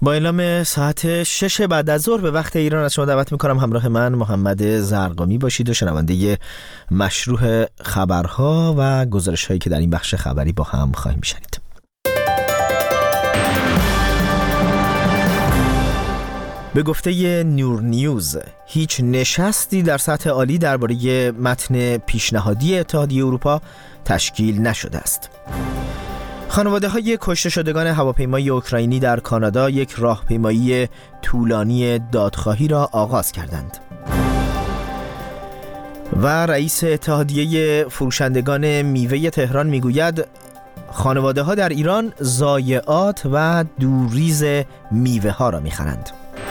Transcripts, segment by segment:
با اعلام ساعت 6 بعد از ظهر به وقت ایران از شما دعوت میکنم همراه من محمد زرقامی باشید و شنونده مشروع خبرها و گزارش هایی که در این بخش خبری با هم خواهیم شنید. به گفته نور نیوز، هیچ نشستی در سطح عالی درباره متن پیشنهادی اتحادیه اروپا تشکیل نشده است. خانواده‌های کشته شدگان هواپیمای اوکراینی در کانادا یک راهپیمایی طولانی دادخواهی را آغاز کردند. و رئیس اتحادیه فروشندگان میوه تهران میگوید خانواده‌ها در ایران ضایعات و دوریز میوه ها را میخرند.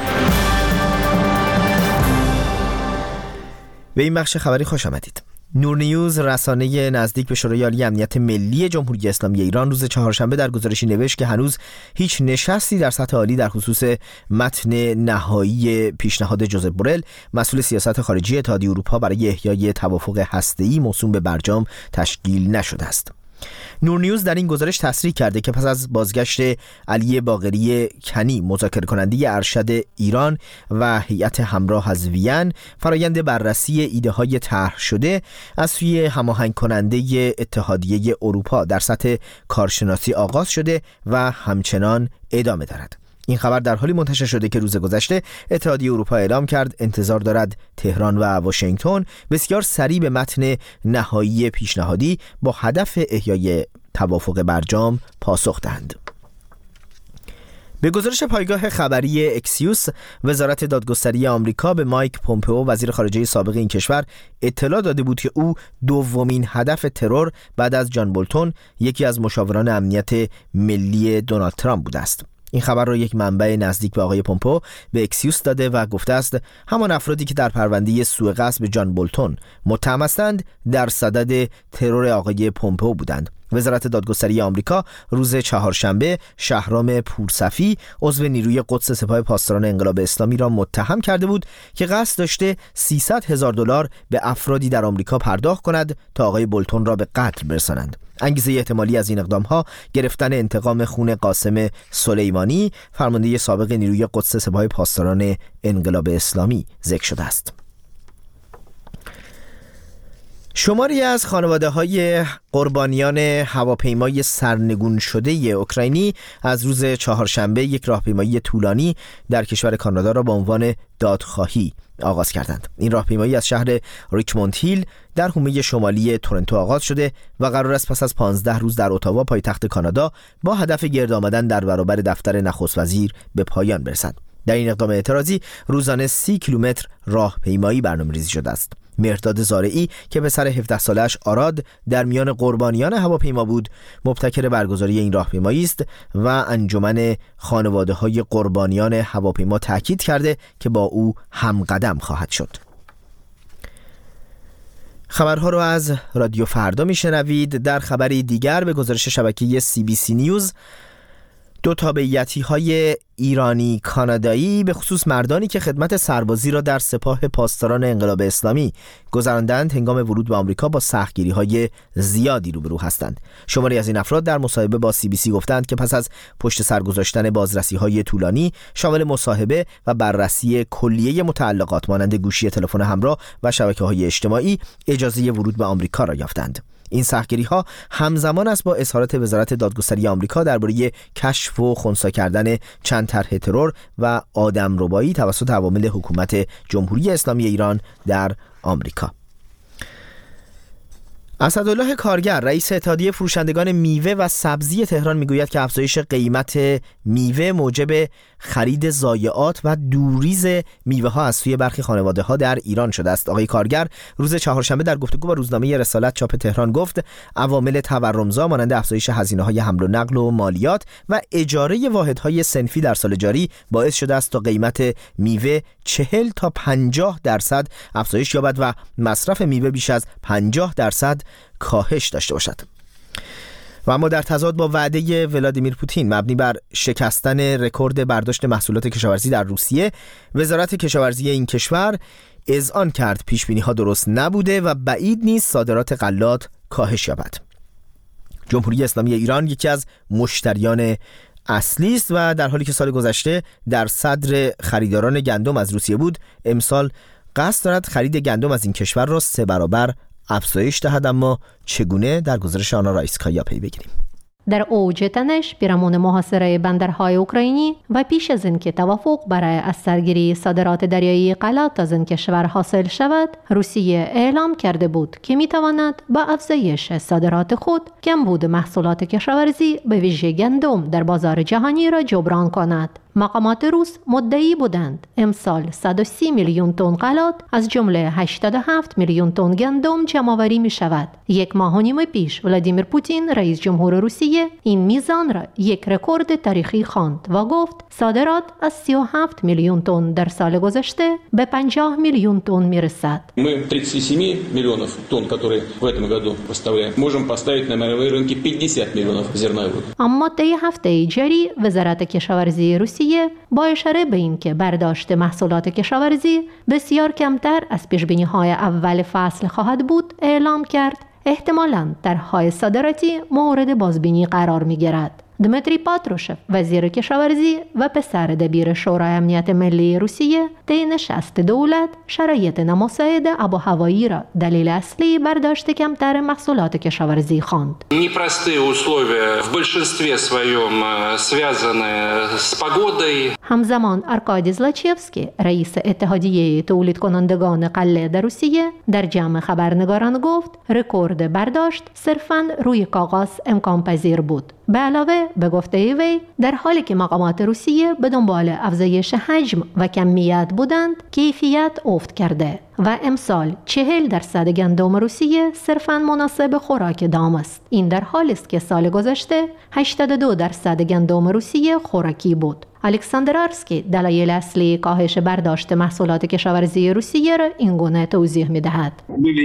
به این بخش خبری خوش آمدید. نور نیوز، رسانه نزدیک به شورای عالی امنیت ملی جمهوری اسلامی ایران، روز چهارشنبه در گزارشی نوشت که هنوز هیچ نشستی در سطح عالی در خصوص متن نهایی پیشنهاد جوزف بورل، مسئول سیاست خارجی اتحادیه اروپا برای احیای توافق هسته‌ای موسوم به برجام تشکیل نشده است. نور نیوز در این گزارش تصریح کرده که پس از بازگشت علی باقری کنی، مذاکره کننده ارشد ایران و هیئت همراه از وین، فرایند بررسی ایده های طرح شده از سوی هماهنگ کننده اتحادیه اروپا در سطح کارشناسی آغاز شده و همچنان ادامه دارد. این خبر در حالی منتشر شده که روز گذشته اتحادیه اروپا اعلام کرد انتظار دارد تهران و واشنگتن بسیار سریع به متن نهایی پیشنهادی با هدف احیای توافق برجام پاسخ دهند. به گزارش پایگاه خبری اکسیوس، وزارت دادگستری آمریکا به مایک پومپئو، وزیر خارجه سابق این کشور، اطلاع داده بود که او دومین هدف ترور بعد از جان بولتون، یکی از مشاوران امنیت ملی دونالد ترامپ بوده است. این خبر را یک منبع نزدیک به آقای پومپئو به اکسیوس داده و گفته است همان افرادی که در پرونده سوء قصد به جان بولتون متهم هستند در صدد ترور آقای پومپئو بودند. وزارت دادگستری آمریکا روز چهارشنبه شهرام پورصفی، عضو نیروی قدس سپاه پاسداران انقلاب اسلامی، را متهم کرده بود که قصد داشته $300,000 به افرادی در آمریکا پرداخت کند تا آقای بولتون را به قتل برسانند. انگیزه احتمالی از این اقدام‌ها گرفتن انتقام خون قاسم سلیمانی، فرمانده سابق نیروی قدس سپاه پاسداران انقلاب اسلامی، ذکر شده است. شماری از خانواده‌های قربانیان هواپیمای سرنگون شده اوکراینی از روز چهارشنبه یک راهپیمایی طولانی در کشور کانادا را با عنوان دادخواهی آغاز کردند. این راهپیمایی از شهر ریچموند هیل در حومه شمالی تورنتو آغاز شده و قرار است پس از 15 روز در اتاوا، پایتخت کانادا، با هدف گرد آمدن در برابر دفتر نخست وزیر به پایان برسد. در این اقدام اعتراضی روزانه 30 کیلومتر راهپیمایی برنامه‌ریزی شده است. مهرداد زارعی که پسر 17 سالش آراد در میان قربانیان هواپیما بود، مبتکر برگزاری این راهپیمایی است و انجمن خانواده‌های قربانیان هواپیما تاکید کرده که با او همقدم خواهد شد. خبرها رو از رادیو فردا میشنوید. در خبری دیگر به گزارش شبکه CBC نیوز، دو تابعیتی‌های ایرانی کانادایی به خصوص مردانی که خدمت سربازی را در سپاه پاسداران انقلاب اسلامی گذراندند هنگام ورود به آمریکا با سختگیری‌های زیادی روبرو هستند. شماری از این افراد در مصاحبه با CBC گفتند که پس از پشت سر گذاشتن بازرسی‌های طولانی شامل مصاحبه و بررسی کلیه متعلقات مانند گوشی تلفن همراه و شبکه‌های اجتماعی، اجازه ورود به آمریکا را یافتند. این سختگیری‌ها همزمان است با اظهارات وزارت دادگستری آمریکا درباره کشف و خنثی کردن چند طرح ترور و آدمربایی توسط عوامل حکومت جمهوری اسلامی ایران در آمریکا. اسدالله کارگر، رئیس اتحادیه فروشندگان میوه و سبزی تهران، میگوید که افزایش قیمت میوه موجب خرید ضایعات و دوریز میوه ها از سوی برخی خانواده ها در ایران شده است. آقای کارگر روز چهارشنبه در گفتگو با روزنامه رسالت چاپ تهران گفت عوامل تورمزا مانند افزایش هزینه های حمل و نقل و مالیات و اجاره واحدهای صنفی در سال جاری باعث شده است تا قیمت میوه 40 تا 50% افزایش یابد و مصرف میوه بیش از 50% کاهش داشته باشد. و اما در تضاد با وعده ولادیمیر پوتین مبنی بر شکستن رکورد برداشت محصولات کشاورزی در روسیه، وزارت کشاورزی این کشور اذعان کرد پیشبینی‌ها درست نبوده و بعید نیست صادرات غلات کاهش یابد. جمهوری اسلامی ایران یکی از مشتریان اصلی است و در حالی که سال گذشته در صدر خریداران گندم از روسیه بود، امسال قصد دارد خرید گندم از این کشور را 3 برابر افزایش دهد. اما چگونه؟ در گزارش آنا رایسکایا پی بگیریم. در اوج تنش پیرامون محاصره بندرهای اوکراینی و پیش از اینکه توافق برای از سرگیری صادرات دریایی غلات از این کشور حاصل شود، روسیه اعلام کرده بود که میتواند با افزایش صادرات خود کمبود محصولات کشاورزی به ویژه گندم در بازار جهانی را جبران کند. مقامات روس مدعی بودند امسال 130 میلیون تن غلات از جمله 87 میلیون تن گندم جمع‌آوری می شود. 1 ماه و نیم پیش ولادیمیر پوتین رئیس جمهور روسیه این میزان را یک رکورد تاریخی خواند و گفت صادرات از 37 میلیون تن در سال گذشته به 50 میلیون تن می رسد. Мы 37 миллионов тонн, которые в этом году поставляем, можем поставить на мировые рынки 50 миллионов зерновых. اما طی هفته جاری وزارت کشاورزی روسیه با اشاره به این که برداشت محصولات کشاورزی بسیار کمتر از پیشبینی‌های اول فصل خواهد بود اعلام کرد احتمالاً طرح‌های صادراتی مورد بازبینی قرار می‌گیرد. دمیتری پاتروشف وزیر کشاورزی و پسر دبیر شورای امنیت ملی روسیه طی نشست دولت شرایط نامساعد آب و هوایی را دلیل اصلی برداشت کمتر محصولات کشاورزی خواند. Непростые условия в большинстве своем связаны с погодой. همزمان آرکادی زلاچیفسکی رئیس اتحادیه تولید کنندگان غله در روسیه در جمع خبرنگاران گفت رکورد برداشت صرفاً روی کاغذ امکان پذیر بود. به علاوه به گفته وی در حالی که مقامات روسیه به دنبال افزایش حجم و کمیت بودند، کیفیت افت کرده و امسال 40% گندم روسیه صرفاً مناسب خوراک دام است. این در حالی است که سال گذشته 82% گندم روسیه خوراکی بود. الکساندر آرسکی دلایل اصلی کاهش برداشت محصولات کشاورزی روسیه را اینگونه توضیح می‌دهد.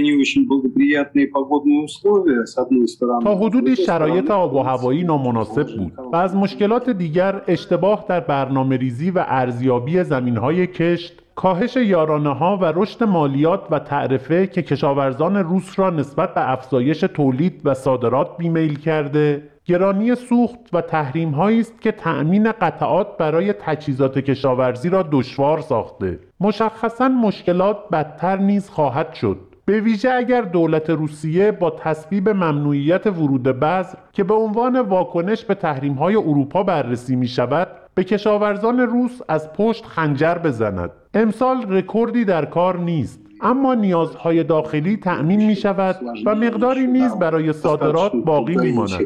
تا حدودی شرایط آب و هوایی نامناسب بود و از مشکلات دیگر اشتباه در برنامه‌ریزی و ارزیابی زمین‌های کشت، کاهش یارانه‌ها و رشد مالیات و تعرفه که کشاورزان روس را نسبت به افزایش تولید و صادرات بیمیل کرده، گرانی سوخت و تحریم‌هایی است که تأمین قطعات برای تجهیزات کشاورزی را دشوار ساخته. مشخصاً مشکلات بدتر نیز خواهد شد، به ویژه اگر دولت روسیه با تصویب ممنوعیت ورود بذر که به عنوان واکنش به تحریم‌های اروپا بررسی می‌شود، به کشاورزان روس از پشت خنجر بزند. امسال رکوردی در کار نیست، اما نیازهای داخلی تأمین می شود و مقداری نیز برای صادرات باقی می ماند.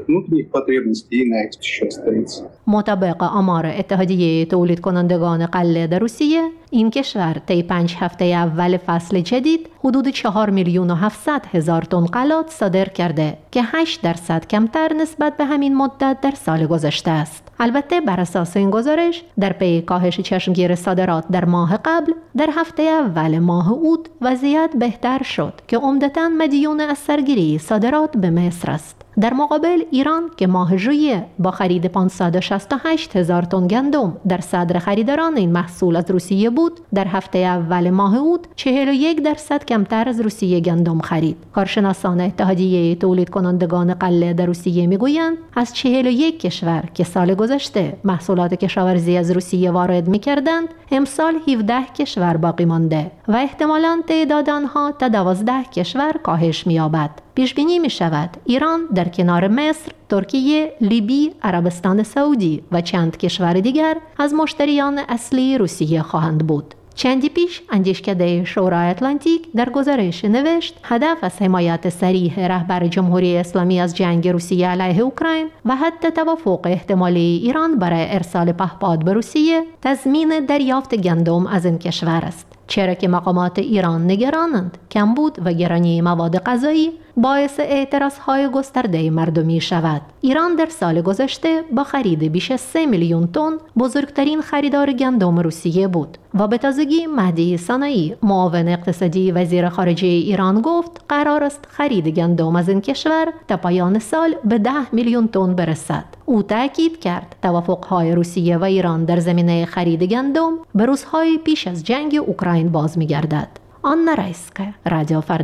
مطابق آمار اتحادیه تولید کنندگان غله در روسیه، این کشور طی 5 هفته اول فصل جدید حدود 4,700,000 تن غلات صادر کرده که 8% کمتر نسبت به همین مدت در سال گذشته است. البته بر اساس این گزارش در پی کاهش چشمگیر صادرات در ماه قبل، در هفته اول ماه اوت وضعیت بهتر شد که عمدتاً مدیون از سرگیری صادرات به مصر است. در مقابل ایران که ماه ژوئیه با خرید 568,000 تن گندم در صدر خریداران این محصول از روسیه بود، در هفته اول ماه اوت 41% کمتر از روسیه گندم خرید. کارشناسان اتحادیه تولید کنندگان غله در روسیه میگویند از 41 کشور که سال گذشته محصولات کشاورزی از روسیه وارد میکردند، امسال 17 کشور باقی مانده و احتمالاً تعداد آنها تا 12 کشور کاهش می‌یابد. پیش بینی می شود ایران در کنار مصر، ترکیه، لیبی، عربستان سعودی و چند کشور دیگر از مشتریان اصلی روسیه خواهند بود. چندی پیش اندیشکده شورای اتلانتیک در گزارش نوشت هدف از حمایت صریح رهبر جمهوری اسلامی از جنگ روسیه علیه اوکراین و حتی توافق احتمالی ایران برای ارسال پهپاد به روسیه تضمین دریافت گندم از این کشور است، چرا که مقامات ایران نگرانند کمبود و گرانی مواد غذایی باعث اعتراضهای گسترده مردمی شود. ایران در سال گذشته با خرید بیش از 3 میلیون تن بزرگترین خریدار گندم روسیه بود و به تازگی مهدی صناعی معاون اقتصادی وزیر خارجه ایران گفت قرار است خرید گندم از این کشور تا پایان سال به 10 میلیون تن برسد. او تاکید کرد توافقهای روسیه و ایران در زمینه خرید گندم به روزهای پیش از جنگ اوکراین باز می‌گردد. آنا رایسکایا، رادیو فردا.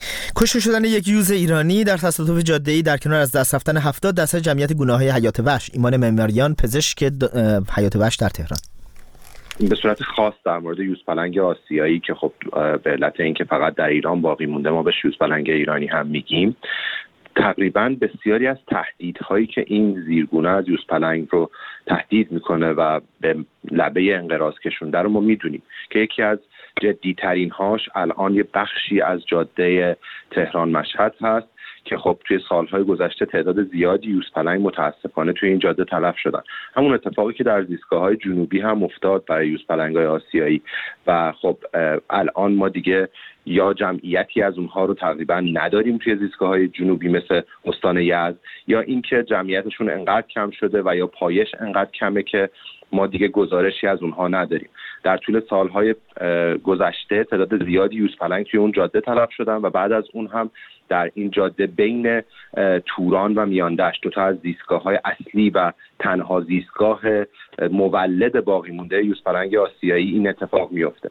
کشته شدن یک یوز ایرانی در تصادف جاده‌ای در کنار از دست رفتن 70 درصد جمعیت گونه‌های حیات وحش. ایمان معماریان، پزشک حیات وحش در تهران. به صورت خاص در مورد یوزپلنگ آسیایی که خب به علت اینکه فقط در ایران باقی مونده ما به یوزپلنگ ایرانی هم میگیم، تقریبا بسیاری از تهدیدهایی که این زیرگونه از یوزپلنگ رو تهدید میکنه و به لبه انقراض کشونده رو ما میدونیم که یکی از جدیترین هاش الان یه بخشی از جاده تهران مشهد هست که خب توی سالهای گذشته تعداد زیادی یوزپلنگ متاسفانه توی این جاده تلف شدن. همون اتفاقی که در زیستگاه‌های جنوبی هم افتاد برای یوزپلنگ‌های آسیایی و خب الان ما دیگه یا جمعیتی از اونها رو تقریبا نداریم توی زیستگاه‌های جنوبی مثل استان یزد، یا اینکه جمعیتشون انقدر کم شده و یا پایش انقدر کمه که ما دیگه گزارشی از اونها نداریم. در طول سالهای گذشته تعداد زیادی یوزپلنگ توی اون جاده تلف شدن و بعد از اون هم در این جاده بین توران و میاندشت، دو تا از زیستگاه‌های اصلی و تنها زیستگاه مولد باقی مونده یوزپلنگ آسیایی این اتفاق میفته.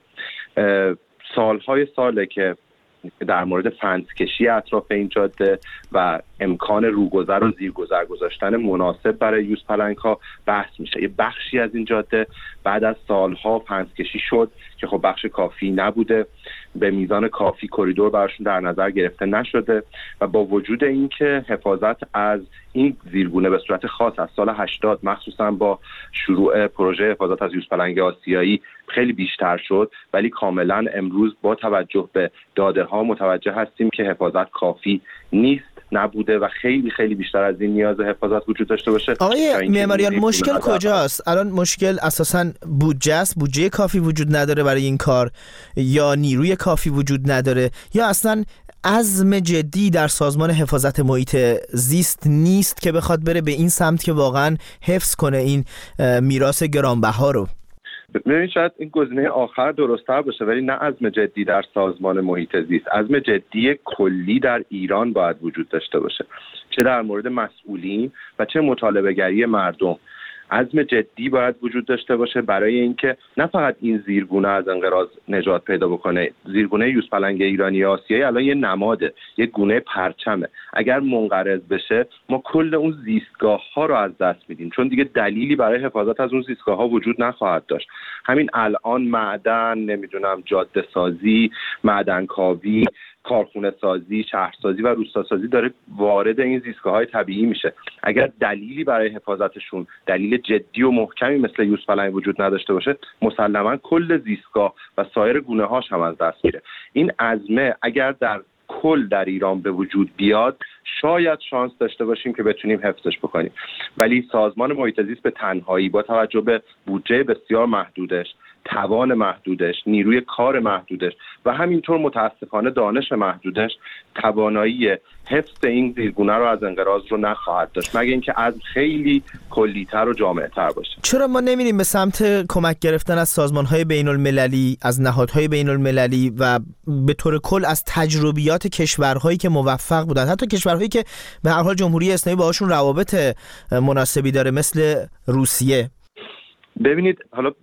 سالهای ساله که در مورد فنسکشی اطراف این جاده و امکان روگذر و زیرگذر گذاشتن مناسب برای یوزپلنگ‌ها بحث میشه. یه بخشی از این جاده بعد از سالها فنسکشی شد که خب بخش کافی نبوده، به میزان کافی کریدور براشون در نظر گرفته نشده و با وجود اینکه حفاظت از این زیرگونه به صورت خاص از سال 80 مخصوصا با شروع پروژه حفاظت از یوزپلنگ آسیایی خیلی بیشتر شد، ولی کاملا امروز با توجه به داده ها متوجه هستیم که حفاظت کافی نیست، نبوده و خیلی خیلی بیشتر از این نیاز حفاظت وجود داشته باشه. آقای معماریان، مشکل کجاست؟ الان مشکل اساساً بودجه است، بودجه کافی وجود نداره برای این کار، یا نیروی کافی وجود نداره، یا اصلاً عزم جدی در سازمان حفاظت محیط زیست نیست که بخواد بره به این سمت که واقعاً حفظ کنه این میراث گرانبها رو؟ ببینید شاید این گزینه آخر درست‌تر باشه، ولی نه عزم جدی در سازمان محیط زیست، عزم جدی کلی در ایران باید وجود داشته باشه، چه در مورد مسئولین و چه مطالبه‌گری مردم. عزم جدی باید وجود داشته باشه برای اینکه نه فقط این زیرگونه از انقراض نجات پیدا بکنه. زیرگونه یوزپلنگ ایرانی آسیایی الان یه نماده، یه گونه پرچمه. اگر منقرض بشه ما کل اون زیستگاه‌ها رو از دست میدیم، چون دیگه دلیلی برای حفاظت از اون زیستگاه‌ها وجود نخواهد داشت. همین الان معدن، نمیدونم جاده سازی، معدن کاوی، کارخونه سازی، شهرسازی و روستاسازی داره وارد این زیستگاه‌های طبیعی میشه. اگر دلیلی برای حفاظتشون، دلیل جدی و محکمی مثل یوزپلنگ وجود نداشته باشه، مسلماً کل زیستگاه و سایر گونه‌هاش هم از دست میره. این عزمه اگر در کل در ایران به وجود بیاد، شاید شانس داشته باشیم که بتونیم حفظش بکنیم، ولی سازمان محیط زیست به تنهایی با توجه به بودجه بسیار محدودش، توان محدودش، نیروی کار محدودش و همینطور متاسفانه دانش محدودش، توانایی حفظ این زیرگونه رو از انقراض رو نخواهد داشت، مگه اینکه از خیلی کلی‌تر و جامع‌تر باشه. چرا ما نمیریم به سمت کمک گرفتن از سازمان‌های بین‌المللی، از نهادهای بین‌المللی و به طور کل از تجربیات کشورهایی که موفق بودن، حتی کشورهایی که به هر حال جمهوری اسلامی باهاشون روابط مناسبی داره مثل روسیه؟ ببینید، حالا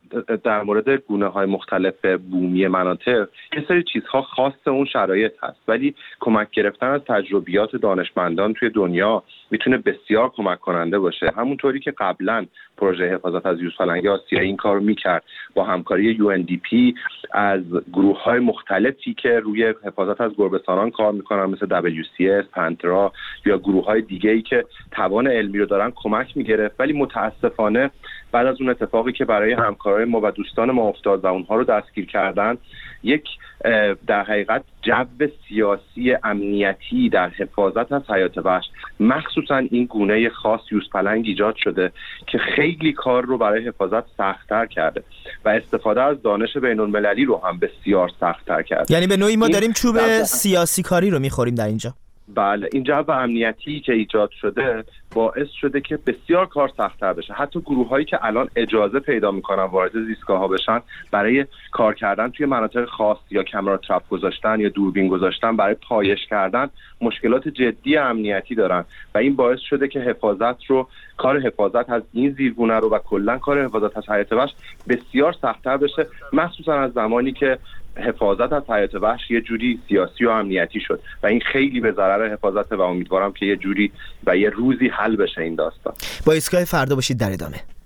در مورد گونه‌های مختلف بومی مناطق یه سری چیزها خاص اون شرایط هست، ولی کمک گرفتن از تجربیات دانشمندان توی دنیا میتونه بسیار کمک کننده باشه. همونطوری که قبلا پروژه حفاظت از یوزپلنگ آسیایی این کارو میکرد با همکاری UNDP از گروه‌های مختلفی که روی حفاظت از گربه‌سانان کار میکنن مثل WCS، پنترا یا گروه‌های دیگه‌ای که توان علمی رو دارن کمک میگرفت، ولی متاسفانه بعد از اون اتفاقی که برای همکارای ما و دوستان ما افتاد و اونها رو دستگیر کردن، یک در حقیقت جو سیاسی امنیتی در حفاظت از حیات وحش، مخصوصا این گونه خاص یوزپلنگ ایجاد شده که خیلی کار رو برای حفاظت سخت‌تر کرده و استفاده از دانش بین‌المللی رو هم بسیار سخت‌تر کرده. یعنی به نوعی ما داریم چوب سیاسی کاری رو میخوریم در اینجا. بله، این جو امنیتی که ایجاد شده باعث شده که بسیار کار سخت‌تر بشه. حتی گروه‌هایی که الان اجازه پیدا می‌کنن وارد زیستگاه‌ها بشن برای کار کردن توی مناطق خاص یا کامرا ترپ گذاشتن یا دوربین گذاشتن برای پایش کردن مشکلات جدی امنیتی دارن و این باعث شده که کار حفاظت از این زیرگونه رو و کلا کار حفاظت از حیات وحش بسیار سخت‌تر بشه، مخصوصا از زمانی که حفاظت از حیات وحش یه جوری سیاسی و امنیتی شد و این خیلی به ضرر حفاظت و امیدوارم که یه جوری و یه روزی حل بشه این داستان. با ایستگاه فردا باشید در ادامه.